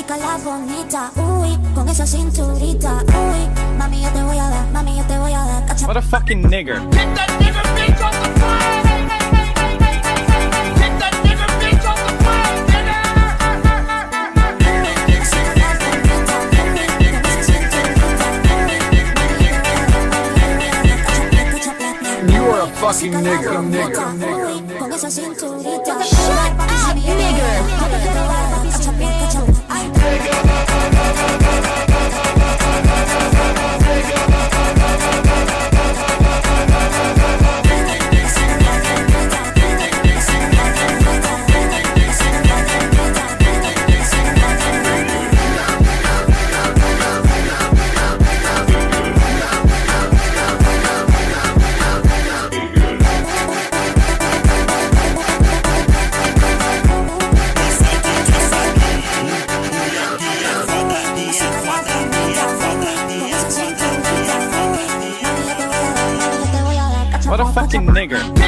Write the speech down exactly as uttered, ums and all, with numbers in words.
chica la bonita, uy, con esa cinturita, uy, mami yo te voy a dar, mami yo te voy a dar. What a fucking nigger. Get that nigger bitch off the plane. Get that nigger bitch off the plane, nigga. You are a fucking nigger, nigger, nigger. Con esa cinturita, Shut up, nigger. What a fucking nigger.